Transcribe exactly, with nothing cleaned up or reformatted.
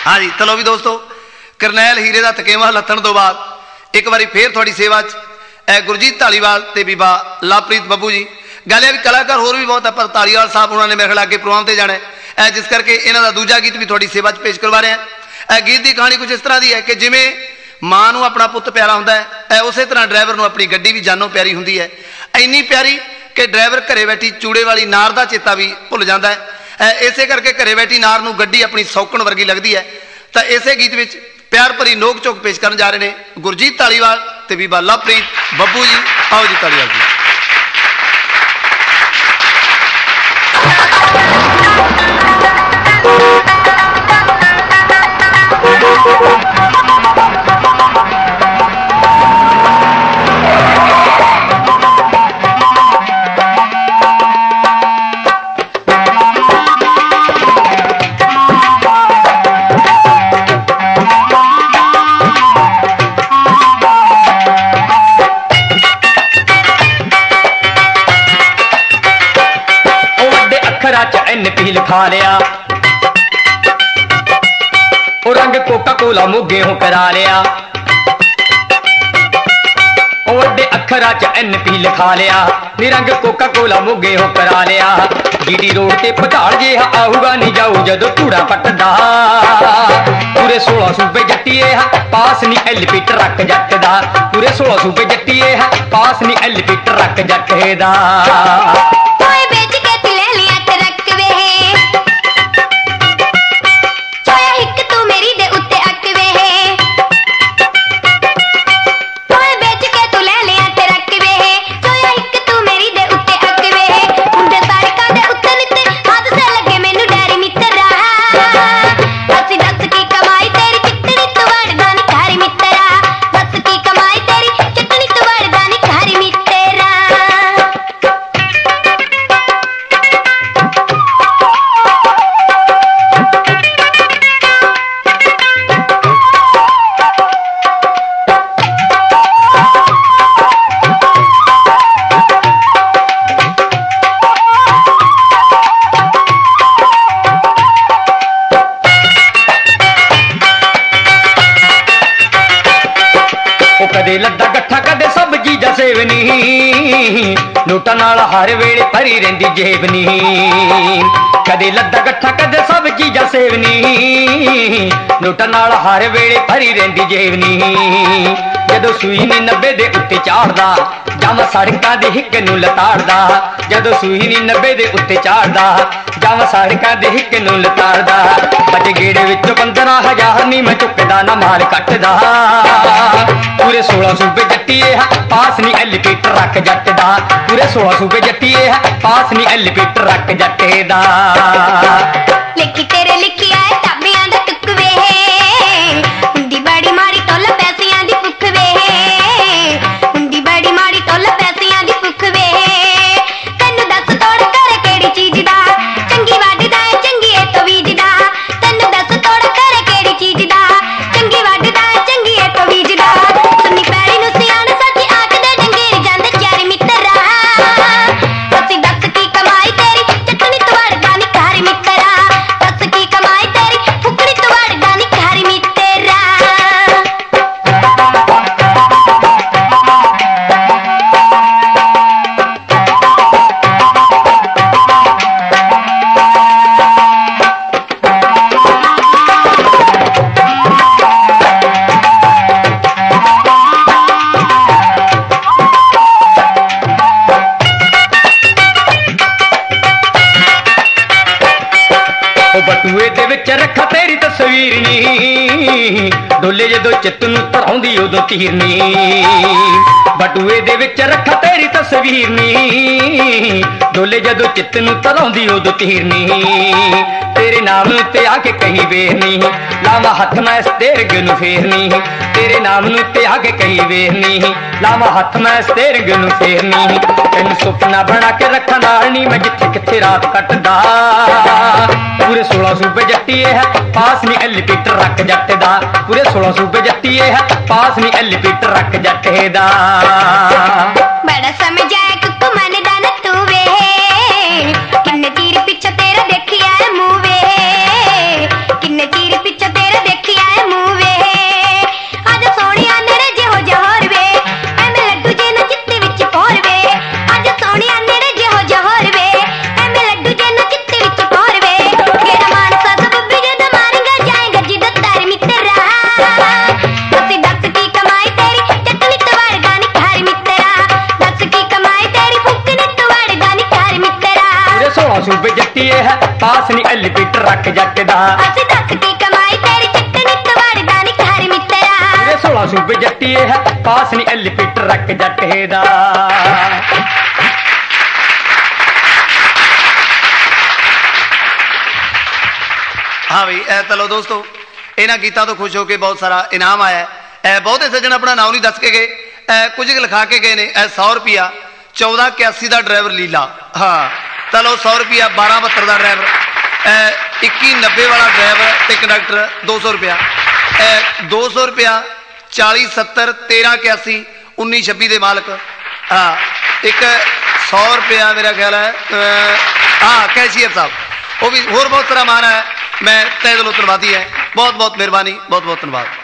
हाँ जी, चलो भी दोस्तों, करनैल हीरे का थकेवा लथण तो बाद एक बार फिर थोड़ी सेवा च गुरजीत धालीवाल ते बीबा लवप्रीत बब्बू जी। गल है भी कलाकार होर भी बहुत है, पर धालीवाल साहब उन्होंने मेरे ख्याल अगे प्रोग्राम से जाना है, जिस करके इन्हों का दूजा गीत भी थोड़ी सेवा च पेश करवा रहे हैं। गीत की कहानी कुछ इस तरह की है कि जिमें माँ को अपना पुत प्यारा होंदा है, उस तरह ड्राइवर को अपनी गड्डी भी जानों प्यारी होंदी है, इन्नी प्यारी कि ड्राइवर घरे बैठी चूड़े वाली नार का चेता भी भुल जाता है। इस करके घरे बैठी नार को गड्डी अपनी सौकण वर्गी लगती है। तो इस गीत में प्यार भरी नोक चोक पेश करने जा रहे हैं गुरजीत धालीवाल ते बीबा लवप्रीत बब्बू जी। आओ जी धालीवाल जी। लिखा लिया और रंग कोका कोला मोगे हो करा लिया, वड्डे अखरा च एन पी लिखा लिया, निरंग कोका कोला मोगे हो करा लिया। जीडी रोड ते पटाड़ जे आऊगा नहीं जाऊ जदों धूड़ा पटदा, पूरे सोलह सूबे जट्टीए पास नहीं एल पी ट्रक जट दा, पूरे सोलह सूबे जट्टीए पास नहीं एल पी ट्रक जट दा। कदे लद्दा गट्ठा कदे सब चीजा सेवनी, नोटा नाल हर वेले भरी रहिंदी जेबनी। कदे लद्दा गट्ठा कदे सब चीजा सेवनी, नोटा नाल हर वेले भरी रहिंदी जेबनी। जदों सूई नी नब्बे दे उत्ते चाड़दा, जाम सड़कां दे हिक नूं लताड़दा, जदों सूई नी नब्बे दे उत्ते चाड़दा, जाम सड़कां दे हिक नूं लताड़दा। बच गेड़े विच पंद्रह हजार नी मैं चुकदा ना माल कटदा, पूरे सोलह सूबे जट्टीए पास नहीं एल पी ट्रक जट दा, पूरे सोलह सूबे जट्टीए पास नहीं एल पी ट्रक जट दा। लिखी तेरे लिखी आए ताबियां दा टुक वे, हुंदी बड़ी माड़ी टोल पैसियां दी भुख वे, हुंदी बड़ी माड़ी टोल पैसियां दी भुख वे। तैनू दस तोड़ करे केड़ी चीज दा, चंगी वड्डदा है चंगी ए तो बीजदा। तैनू दस तोड़ करे केड़ी चीज दा, चंगी वड्डदा है चंगी ए तो बीजदा। सुनी पैरी नूं सियाण सच आखदे डंगेर जांदे चार मित्तरा, असीं दस की कमाई तेरी चटनी तो वड़दा नी घर मित्तरा, दस की कमाई तेरी फुकड़ी तो वड़दा नी घर मित्तरा। बटूए दे विच रखा तेरी तस्वीर नी, डोले जदों चित नूं धराउंदी उदों तीर नी। बटूए दे विच रखा तेरी तस्वीर नी, डोले जदों चित नूं धराउंदी उदों तीर नी। तेरे नाम नूं ते आके कहीं वेर नी, लावा हथ मैं स्टेरिंग नूं फेर नी। तेरे नाम नूं ते आके कहीं वेर नी, लावा हथ मैं स्टेरिंग नूं फेर नी। तैनूं सुपना बना के रखा नाल नी मैं जिथे किथे रात कटदा, पूरे सोलह सूबे जट्टीए है पास नहीं एल पी ट्रक जट दा, पूरे सोलह सूबे जट्टीए है पास नहीं एल पी ट्रक जट दा। बड़ा समझाया कुकु मन दा न तू वे, किन्ने चीर पिछे तेरा देखिया है मुंह वे, किन्ने चीर पिछे तेरा ਜੱਟੀਏ ਹੈ ਪਾਸ ਨਹੀਂ ਐਲਪੀ ਟਰੱਕ ਜੱਟ ਦਾ ਅਸੀਂ ਦੱਸ ਕੀ ਕਮਾਈ ਤੇਰੀ ਚਿੱਟ ਨਿੱਤ ਵੜਦਾ ਨੀ ਘਰ ਮਿੱਤਰਾ ਮੇਰੇ ਸੋਲਾਂ ਸੂਬੇ ਜੱਟੀਏ ਹੈ ਪਾਸ ਨਹੀਂ ਐਲਪੀ ਟਰੱਕ ਜੱਟ ਦਾ हाँ भाई ए चलो दोस्तों इन्होंने गीतों तो खुश होकर बहुत सारा इनाम आया है। बहुते सज्जन अपना नाम नहीं दस के गए, कुछ लिखा के गए ने सौ रुपया चौदह इक्यासी का ड्राइवर लीला, हाँ चलो सौ रुपया बारह बहत्तर का ड्राइवर इक्की नब्बे वाला ड्राइवर तो कंडक्टर दो सौ रुपया दो सौ रुपया चाली सत्तर तेरह इक्यासी उन्नी छब्बी के मालक, हाँ एक सौ रुपया मेरा ख्याल है हाँ कैशियर साहब, वो भी होर बहुत सारा मान है। मैं तहे दिलों धन्नवादी है, बहुत बहुत मेहरबानी, बहुत बहुत धन्यवाद।